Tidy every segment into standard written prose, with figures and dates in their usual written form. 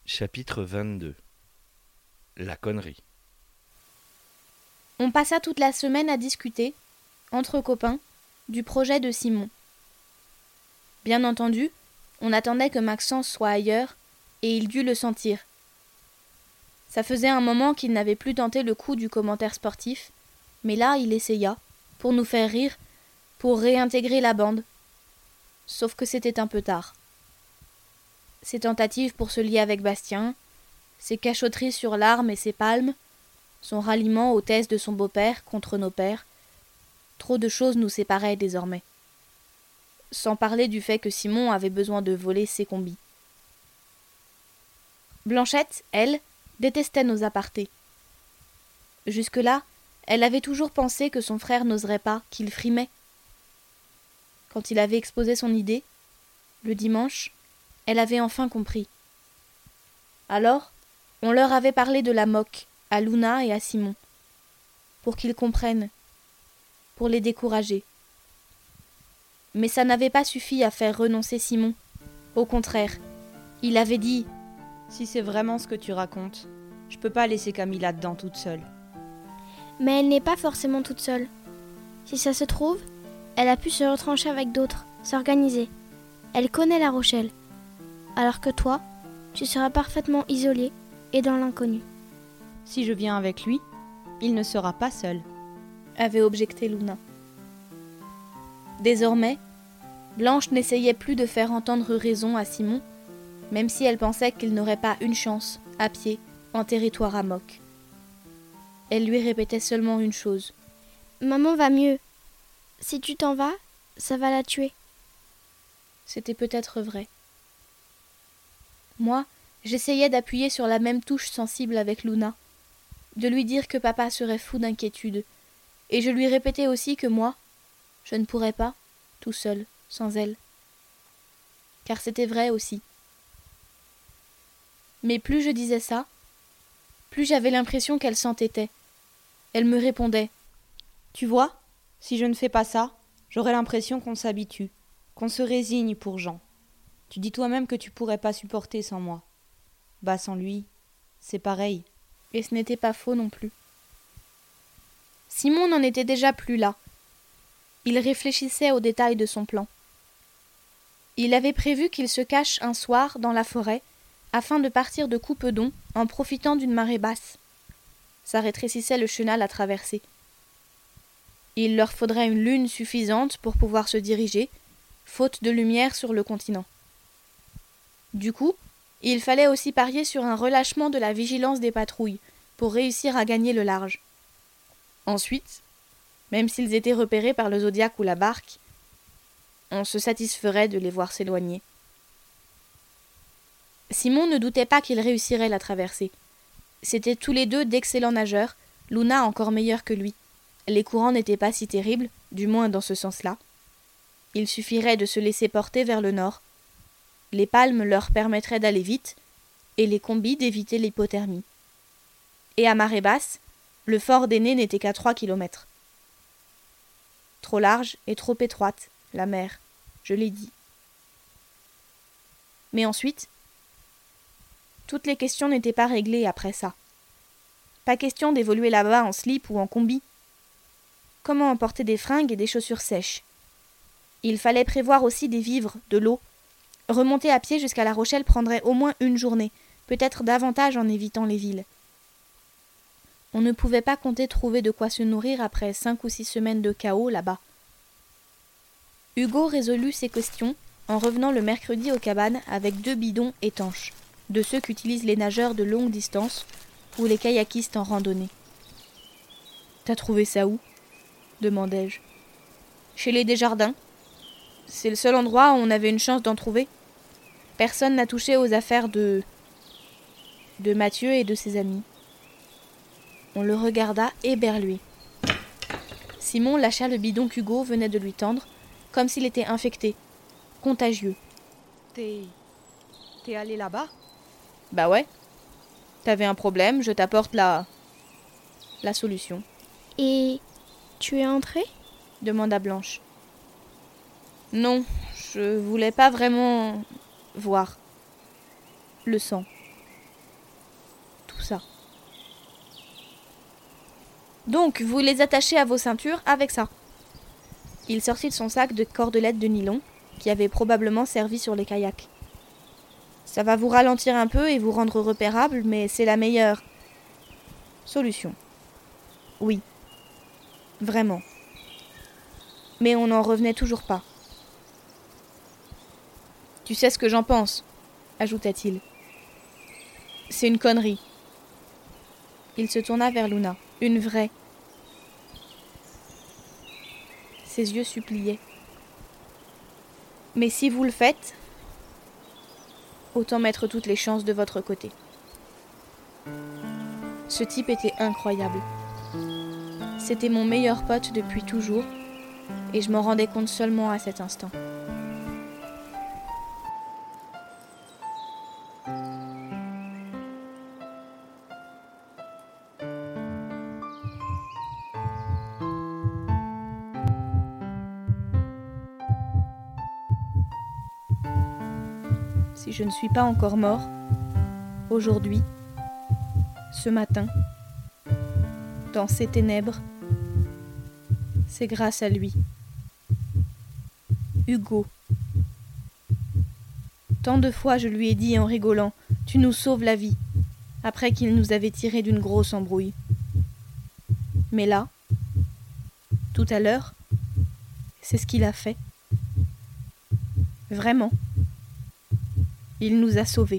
Chapitre 22. La connerie. On passa toute la semaine à discuter, entre copains, du projet de Simon. Bien entendu, on attendait que Maxence soit ailleurs, et il dut le sentir. Ça faisait un moment qu'il n'avait plus tenté le coup du commentaire sportif, mais là il essaya, pour nous faire rire, pour réintégrer la bande. Sauf que c'était un peu tard. Ses tentatives pour se lier avec Bastien, ses cachotteries sur l'arme et ses palmes, son ralliement aux thèses de son beau-père contre nos pères, trop de choses nous séparaient désormais. Sans parler du fait que Simon avait besoin de voler ses combis. Blanchette, elle, détestait nos apartés. Jusque-là, elle avait toujours pensé que son frère n'oserait pas, qu'il frimait. Quand il avait exposé son idée, le dimanche, elle avait enfin compris. Alors, on leur avait parlé de la moque, à Luna et à Simon, pour qu'ils comprennent, pour les décourager. Mais ça n'avait pas suffi à faire renoncer Simon. Au contraire, il avait dit « Si c'est vraiment ce que tu racontes, je peux pas laisser Camille là-dedans toute seule. » Mais elle n'est pas forcément toute seule. Si ça se trouve, elle a pu se retrancher avec d'autres, s'organiser. Elle connaît La Rochelle. Alors que toi, tu seras parfaitement isolée et dans l'inconnu. Si je viens avec lui, il ne sera pas seul, avait objecté Luna. Désormais, Blanche n'essayait plus de faire entendre raison à Simon, même si elle pensait qu'il n'aurait pas une chance, à pied, en territoire à moque. Elle lui répétait seulement une chose. « Maman va mieux. Si tu t'en vas, ça va la tuer. » C'était peut-être vrai. Moi, j'essayais d'appuyer sur la même touche sensible avec Luna, de lui dire que papa serait fou d'inquiétude, et je lui répétais aussi que moi, je ne pourrais pas, tout seul, sans elle. Car c'était vrai aussi. Mais plus je disais ça, plus j'avais l'impression qu'elle s'entêtait. Elle me répondait. « Tu vois, si je ne fais pas ça, j'aurai l'impression qu'on s'habitue, qu'on se résigne pour Jean. Tu dis toi-même que tu pourrais pas supporter sans moi. Bah sans lui, c'est pareil. » Et ce n'était pas faux non plus. Simon n'en était déjà plus là. Il réfléchissait aux détails de son plan. Il avait prévu qu'il se cache un soir dans la forêt, afin de partir de Coupedon en profitant d'une marée basse. Ça rétrécissait le chenal à traverser. Il leur faudrait une lune suffisante pour pouvoir se diriger, faute de lumière sur le continent. Du coup, il fallait aussi parier sur un relâchement de la vigilance des patrouilles, pour réussir à gagner le large. Ensuite, même s'ils étaient repérés par le Zodiac ou la barque, on se satisferait de les voir s'éloigner. Simon ne doutait pas qu'ils réussiraient la traversée. C'étaient tous les deux d'excellents nageurs, Luna encore meilleure que lui. Les courants n'étaient pas si terribles, du moins dans ce sens-là. Il suffirait de se laisser porter vers le nord. Les palmes leur permettraient d'aller vite, et les combis d'éviter l'hypothermie. Et à marée basse, le fort d'Aîné n'était qu'à 3 kilomètres. Trop large et trop étroite, la mer, je l'ai dit. Mais ensuite, toutes les questions n'étaient pas réglées après ça. Pas question d'évoluer là-bas en slip ou en combi. Comment emporter des fringues et des chaussures sèches? Il fallait prévoir aussi des vivres, de l'eau. Remonter à pied jusqu'à La Rochelle prendrait au moins une journée, peut-être davantage en évitant les villes. On ne pouvait pas compter trouver de quoi se nourrir après 5 ou 6 semaines de chaos là-bas. Hugo résolut ces questions en revenant le mercredi aux cabanes avec 2 bidons étanches, de ceux qu'utilisent les nageurs de longue distance ou les kayakistes en randonnée. « T'as trouvé ça où ?» demandai-je. « Chez les Desjardins. C'est le seul endroit où on avait une chance d'en trouver. Personne n'a touché aux affaires de Mathieu et de ses amis. » On le regarda éberlué. Simon lâcha le bidon qu'Hugo venait de lui tendre, comme s'il était infecté, contagieux. T'es allé là-bas ? Bah ouais. T'avais un problème, je t'apporte la solution. Et tu es entrée ? Demanda Blanche. Non, je voulais pas vraiment voir le sang. Donc, vous les attachez à vos ceintures avec ça. » Il sortit de son sac de cordelettes de nylon, qui avait probablement servi sur les kayaks. « Ça va vous ralentir un peu et vous rendre repérable, mais c'est la meilleure solution. » Oui. Vraiment. Mais on n'en revenait toujours pas. « Tu sais ce que j'en pense, » ajouta-t-il. « C'est une connerie. » Il se tourna vers Luna. Une vraie. Ses yeux suppliaient. « Mais si vous le faites, autant mettre toutes les chances de votre côté. » Ce type était incroyable. C'était mon meilleur pote depuis toujours, et je m'en rendais compte seulement à cet instant. Si je ne suis pas encore mort, aujourd'hui, ce matin, dans ces ténèbres, c'est grâce à lui. Hugo. Tant de fois je lui ai dit en rigolant « Tu nous sauves la vie », après qu'il nous avait tirés d'une grosse embrouille. Mais là, tout à l'heure, c'est ce qu'il a fait. Vraiment. Il nous a sauvés.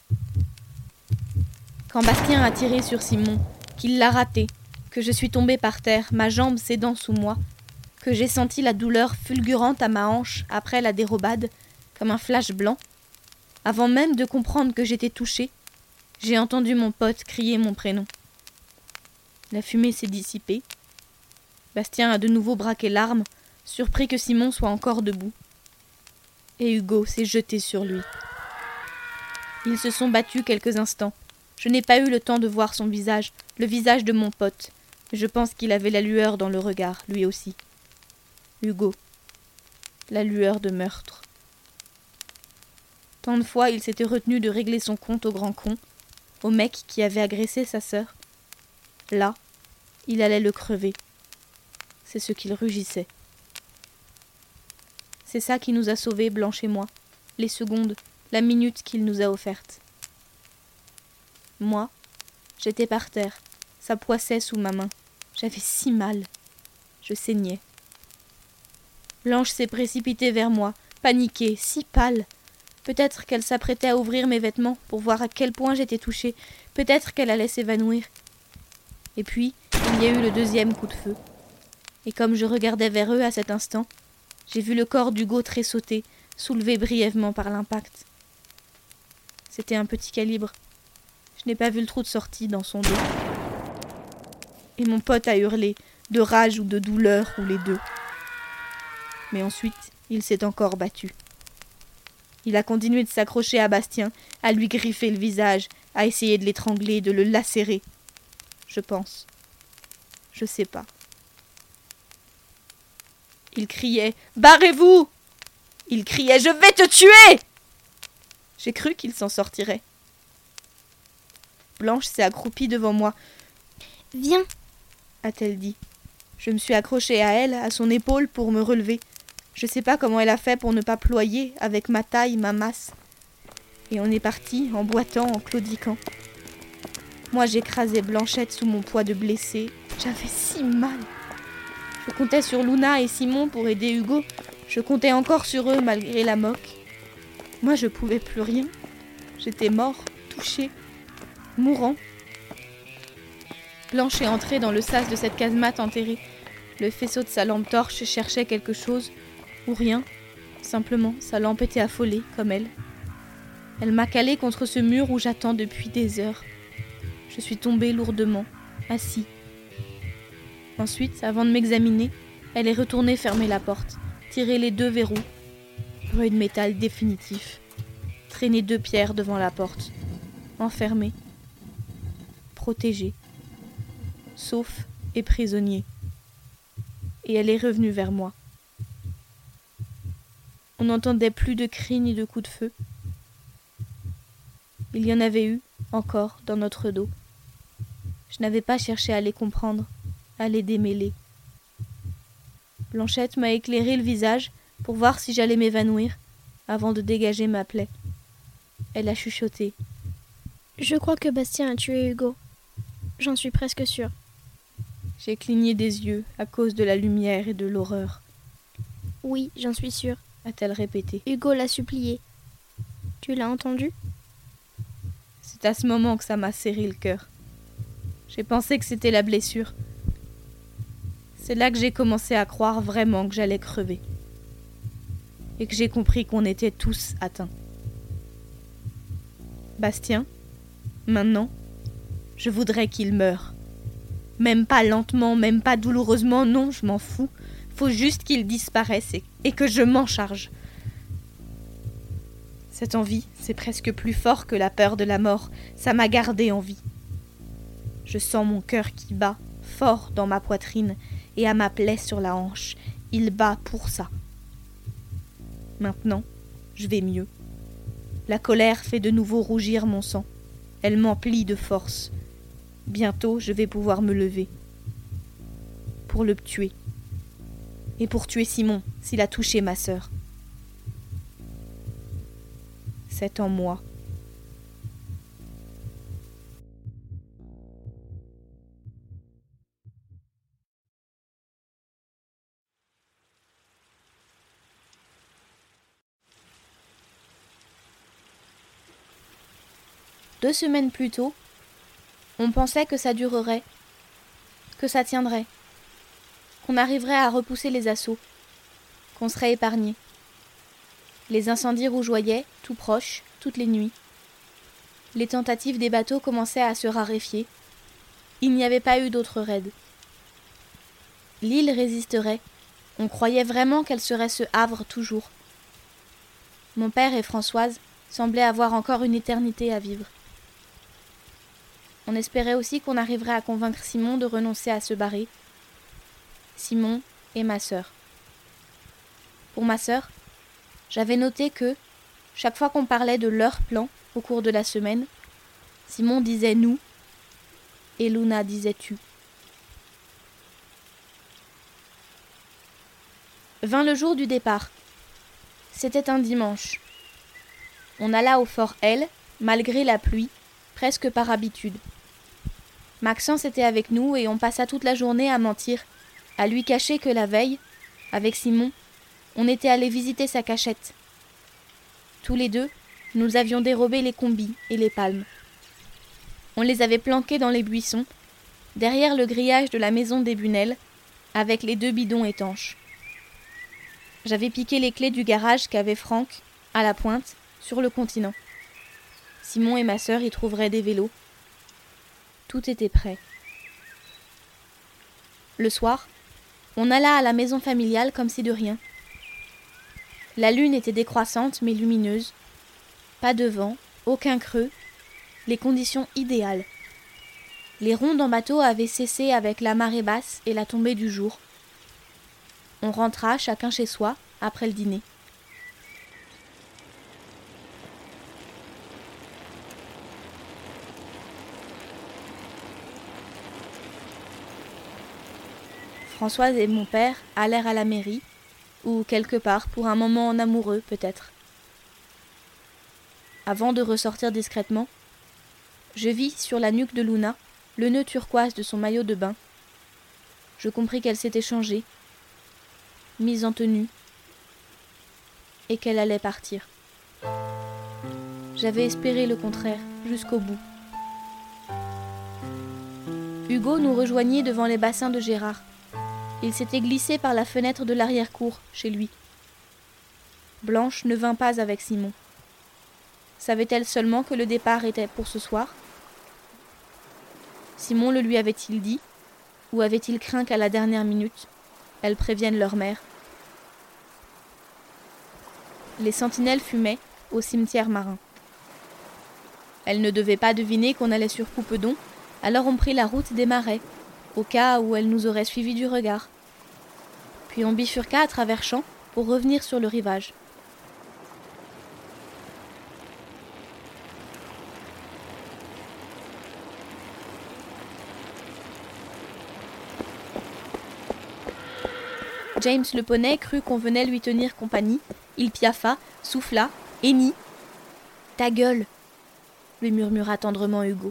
Quand Bastien a tiré sur Simon, qu'il l'a raté, que je suis tombée par terre, ma jambe cédant sous moi, que j'ai senti la douleur fulgurante à ma hanche après la dérobade, comme un flash blanc, avant même de comprendre que j'étais touchée, j'ai entendu mon pote crier mon prénom. La fumée s'est dissipée. Bastien a de nouveau braqué l'arme, surpris que Simon soit encore debout. Et Hugo s'est jeté sur lui. Ils se sont battus quelques instants. Je n'ai pas eu le temps de voir son visage, le visage de mon pote. Je pense qu'il avait la lueur dans le regard, lui aussi. Hugo. La lueur de meurtre. Tant de fois il s'était retenu de régler son compte au grand con, au mec qui avait agressé sa sœur. Là, il allait le crever. C'est ce qu'il rugissait. C'est ça qui nous a sauvés, Blanche et moi, les secondes, la minute qu'il nous a offerte. Moi, j'étais par terre, ça poissait sous ma main. J'avais si mal. Je saignais. Blanche s'est précipitée vers moi, paniquée, si pâle. Peut-être qu'elle s'apprêtait à ouvrir mes vêtements pour voir à quel point j'étais touchée. Peut-être qu'elle allait s'évanouir. Et puis, il y a eu le deuxième coup de feu. Et comme je regardais vers eux à cet instant, j'ai vu le corps d'Hugo tressauter, soulevé brièvement par l'impact. C'était un petit calibre. Je n'ai pas vu le trou de sortie dans son dos. Et mon pote a hurlé, de rage ou de douleur, ou les deux. Mais ensuite, il s'est encore battu. Il a continué de s'accrocher à Bastien, à lui griffer le visage, à essayer de l'étrangler, de le lacérer. Je pense. Je sais pas. Il criait « Barrez-vous !» Il criait « Je vais te tuer !» J'ai cru qu'il s'en sortirait. Blanche s'est accroupie devant moi. « Viens !» a-t-elle dit. Je me suis accrochée à elle, à son épaule, pour me relever. Je sais pas comment elle a fait pour ne pas ployer, avec ma taille, ma masse. Et on est parti, en boitant, en claudiquant. Moi, j'écrasais Blanchette sous mon poids de blessée. J'avais si mal. Je comptais sur Luna et Simon pour aider Hugo. Je comptais encore sur eux malgré la moque. Moi, je pouvais plus rien. J'étais mort, touché, mourant. Blanche est entrée dans le sas de cette casemate enterrée. Le faisceau de sa lampe torche cherchait quelque chose, ou rien. Simplement, sa lampe était affolée, comme elle. Elle m'a calée contre ce mur où j'attends depuis des heures. Je suis tombée lourdement, assis. Ensuite, avant de m'examiner, elle est retournée fermer la porte, tirer les 2 verrous, bruit de métal définitif, traîner 2 pierres devant la porte, enfermée, protégée, sauf et prisonnier. Et elle est revenue vers moi. On n'entendait plus de cris ni de coups de feu. Il y en avait eu, encore, dans notre dos. Je n'avais pas cherché à les comprendre. à les démêler. Blanchette m'a éclairé le visage pour voir si j'allais m'évanouir avant de dégager ma plaie. Elle a chuchoté. Je crois que Bastien a tué Hugo. J'en suis presque sûre. J'ai cligné des yeux à cause de la lumière et de l'horreur, Oui, j'en suis sûre. a-t-elle répété. Hugo l'a supplié. Tu l'as entendu? C'est à ce moment que ça m'a serré le cœur. J'ai pensé que c'était la blessure. C'est là que j'ai commencé à croire vraiment que j'allais crever. Et que j'ai compris qu'on était tous atteints. Bastien, maintenant, je voudrais qu'il meure. Même pas lentement, même pas douloureusement, non, je m'en fous. Faut juste qu'il disparaisse et que je m'en charge. Cette envie, c'est presque plus fort que la peur de la mort. Ça m'a gardé en vie. Je sens mon cœur qui bat, fort dans ma poitrine et à ma plaie sur la hanche. Il bat pour ça. Maintenant, je vais mieux. La colère fait de nouveau rougir mon sang. Elle m'emplit de force. Bientôt, je vais pouvoir me lever. Pour le tuer. Et pour tuer Simon, s'il a touché ma sœur. C'est en moi. Deux semaines plus tôt, on pensait que ça durerait, que ça tiendrait, qu'on arriverait à repousser les assauts, qu'on serait épargné. Les incendies rougeoyaient, tout proches, toutes les nuits. Les tentatives des bateaux commençaient à se raréfier. Il n'y avait pas eu d'autres raids. L'île résisterait. On croyait vraiment qu'elle serait ce havre toujours. Mon père et Françoise semblaient avoir encore une éternité à vivre. On espérait aussi qu'on arriverait à convaincre Simon de renoncer à se barrer. Simon et ma sœur. Pour ma sœur, j'avais noté que, chaque fois qu'on parlait de leur plan au cours de la semaine, Simon disait « nous » et Luna disait « tu ». Vint le jour du départ. C'était un dimanche. On alla au fort L, malgré la pluie, presque par habitude. Maxence était avec nous et on passa toute la journée à mentir, à lui cacher que la veille, avec Simon, on était allé visiter sa cachette. Tous les deux, nous avions dérobé les combis et les palmes. On les avait planqués dans les buissons, derrière le grillage de la maison des Bunel, avec les 2 bidons étanches. J'avais piqué les clés du garage qu'avait Franck, à la pointe, sur le continent. Simon et ma sœur y trouveraient des vélos. Tout était prêt. Le soir, on alla à la maison familiale comme si de rien. La lune était décroissante mais lumineuse. Pas de vent, aucun creux, les conditions idéales. Les rondes en bateau avaient cessé avec la marée basse et la tombée du jour. On rentra chacun chez soi après le dîner. Françoise et mon père allèrent à la mairie, ou quelque part pour un moment en amoureux peut-être. Avant de ressortir discrètement, je vis sur la nuque de Luna le nœud turquoise de son maillot de bain. Je compris qu'elle s'était changée, mise en tenue, et qu'elle allait partir. J'avais espéré le contraire, jusqu'au bout. Hugo nous rejoignit devant les bassins de Gérard. Il s'était glissé par la fenêtre de l'arrière-cour, chez lui. Blanche ne vint pas avec Simon. Savait-elle seulement que le départ était pour ce soir? Simon le lui avait-il dit? Ou avait-il craint qu'à la dernière minute, elles préviennent leur mère? Les sentinelles fumaient au cimetière marin. Elles ne devaient pas deviner qu'on allait sur Coupedon, alors on prit la route des marais, au cas où elles nous auraient suivis du regard. Puis on bifurqua à travers champs pour revenir sur le rivage. James le poney crut qu'on venait lui tenir compagnie. Il piaffa, souffla, hennit. « Ta gueule !» lui murmura tendrement Hugo.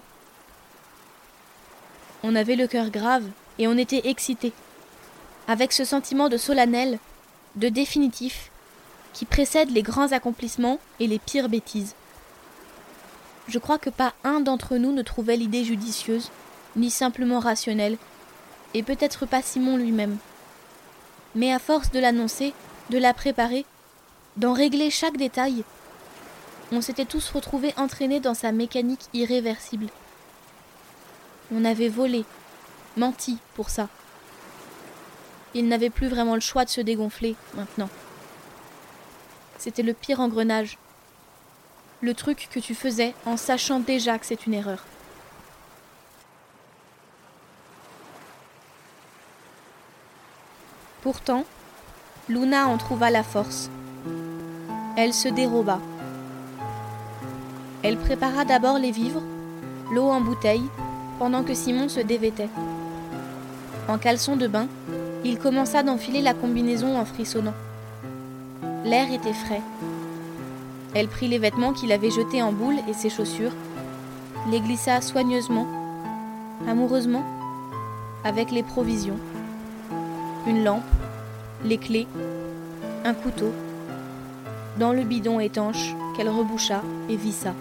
On avait le cœur grave et on était excités, avec ce sentiment de solennel, de définitif, qui précède les grands accomplissements et les pires bêtises. Je crois que pas un d'entre nous ne trouvait l'idée judicieuse, ni simplement rationnelle, et peut-être pas Simon lui-même. Mais à force de l'annoncer, de la préparer, d'en régler chaque détail, on s'était tous retrouvés entraînés dans sa mécanique irréversible. On avait volé, menti pour ça. Il n'avait plus vraiment le choix de se dégonfler, maintenant. C'était le pire engrenage. Le truc que tu faisais en sachant déjà que c'est une erreur. Pourtant, Luna en trouva la force. Elle se déroba. Elle prépara d'abord les vivres, l'eau en bouteille, pendant que Simon se dévêtait. En caleçon de bain, il commença d'enfiler la combinaison en frissonnant. L'air était frais. Elle prit les vêtements qu'il avait jetés en boule et ses chaussures, les glissa soigneusement, amoureusement, avec les provisions. Une lampe, les clés, un couteau, dans le bidon étanche qu'elle reboucha et vissa.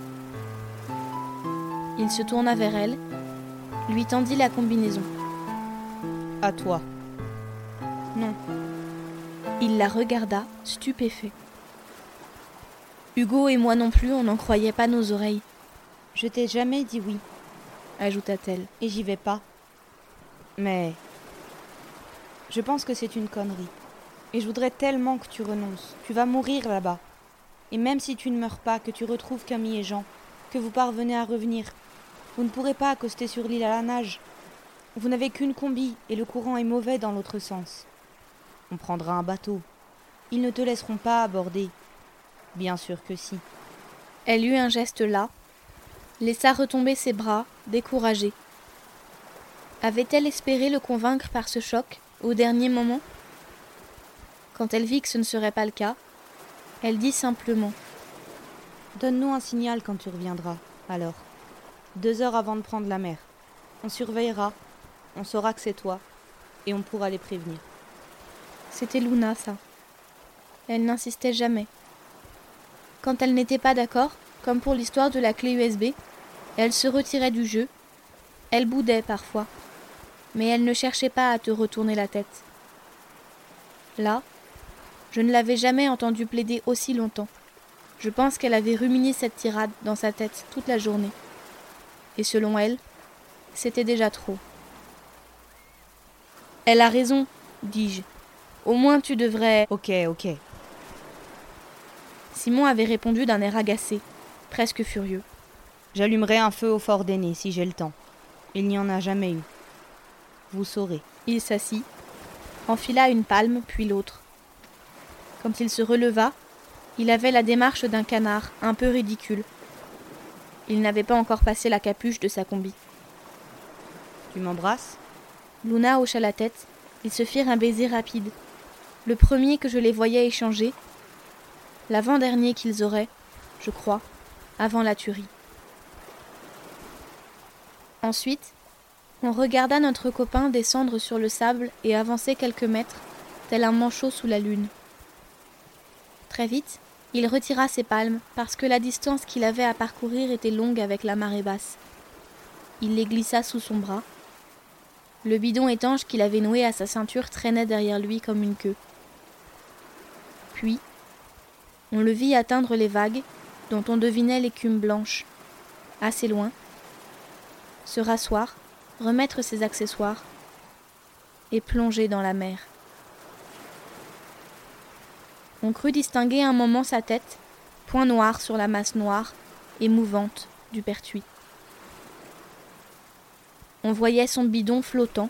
Il se tourna vers elle, lui tendit la combinaison. « À toi. » Non. Il la regarda, stupéfait. Hugo et moi non plus, on n'en croyait pas nos oreilles. « Je t'ai jamais dit oui, » ajouta-t-elle. « Et j'y vais pas. Mais je pense que c'est une connerie. Et je voudrais tellement que tu renonces. Tu vas mourir là-bas. Et même si tu ne meurs pas, que tu retrouves Camille et Jean, que vous parvenez à revenir, vous ne pourrez pas accoster sur l'île à la nage. Vous n'avez qu'une combi et le courant est mauvais dans l'autre sens. On prendra un bateau. Ils ne te laisseront pas aborder. Bien sûr que si. » Elle eut un geste las, laissa retomber ses bras, découragée. Avait-elle espéré le convaincre par ce choc, au dernier moment ? Quand elle vit que ce ne serait pas le cas, elle dit simplement : « Donne-nous un signal quand tu reviendras, alors. 2 heures avant de prendre la mer. On surveillera, on saura que c'est toi, et on pourra les prévenir. » C'était Luna, ça. Elle n'insistait jamais. Quand elle n'était pas d'accord, comme pour l'histoire de la clé USB, elle se retirait du jeu. Elle boudait parfois, mais elle ne cherchait pas à te retourner la tête. Là, je ne l'avais jamais entendue plaider aussi longtemps. Je pense qu'elle avait ruminé cette tirade dans sa tête toute la journée. Et selon elle, c'était déjà trop. « Elle a raison, dis-je. Au moins tu devrais... » Ok. Simon avait répondu d'un air agacé, presque furieux. « J'allumerai un feu au fort d'Aîné si j'ai le temps. Il n'y en a jamais eu. Vous saurez. » Il s'assit, enfila une palme puis l'autre. Quand il se releva, il avait la démarche d'un canard, un peu ridicule. Il n'avait pas encore passé la capuche de sa combi. « Tu m'embrasses ?» Luna hocha la tête. Ils se firent un baiser rapide. Le premier que je les voyais échanger. L'avant-dernier qu'ils auraient, je crois, avant la tuerie. Ensuite, on regarda notre copain descendre sur le sable et avancer quelques mètres, tel un manchot sous la lune. Très vite, il retira ses palmes parce que la distance qu'il avait à parcourir était longue avec la marée basse. Il les glissa sous son bras. Le bidon étanche qu'il avait noué à sa ceinture traînait derrière lui comme une queue. Puis, on le vit atteindre les vagues, dont on devinait l'écume blanche, assez loin, se rasseoir, remettre ses accessoires, et plonger dans la mer. On crut distinguer un moment sa tête, point noir sur la masse noire et mouvante du pertuis. On voyait son bidon flottant.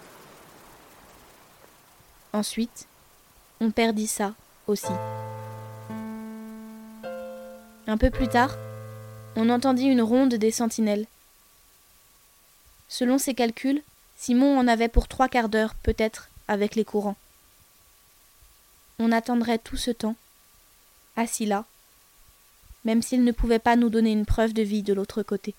Ensuite, on perdit ça aussi. Un peu plus tard, on entendit une ronde des sentinelles. Selon ses calculs, Simon en avait pour 3/4 d'heure, peut-être, avec les courants. on attendrait tout ce temps, assis là, même s'il ne pouvait pas nous donner une preuve de vie de l'autre côté.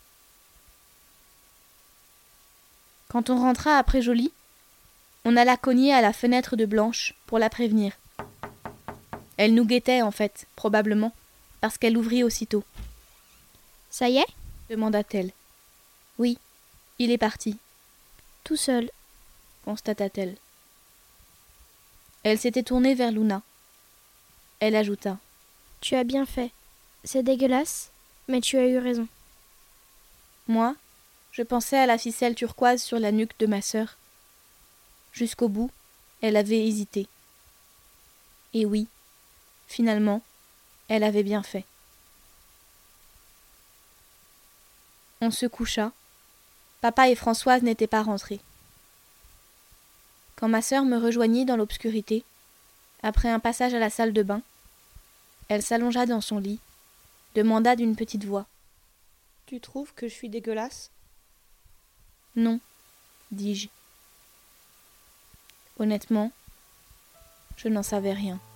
Quand on rentra après Joly, on alla cogner à la fenêtre de Blanche pour la prévenir. Elle nous guettait, en fait, probablement, parce qu'elle ouvrit aussitôt. « Ça y est ?» demanda-t-elle. « Oui, il est parti. » « Tout seul. » constata-t-elle. Elle s'était tournée vers Luna. Elle ajouta. « Tu as bien fait. C'est dégueulasse, mais tu as eu raison. » Moi, je pensais à la ficelle turquoise sur la nuque de ma sœur. Jusqu'au bout, elle avait hésité. Et oui, finalement, elle avait bien fait. On se coucha. Papa et Françoise n'étaient pas rentrés. Quand ma sœur me rejoignit dans l'obscurité, après un passage à la salle de bain, elle s'allongea dans son lit, demanda d'une petite voix. « Tu trouves que je suis dégueulasse ?»« Non, dis-je. Honnêtement, je n'en savais rien.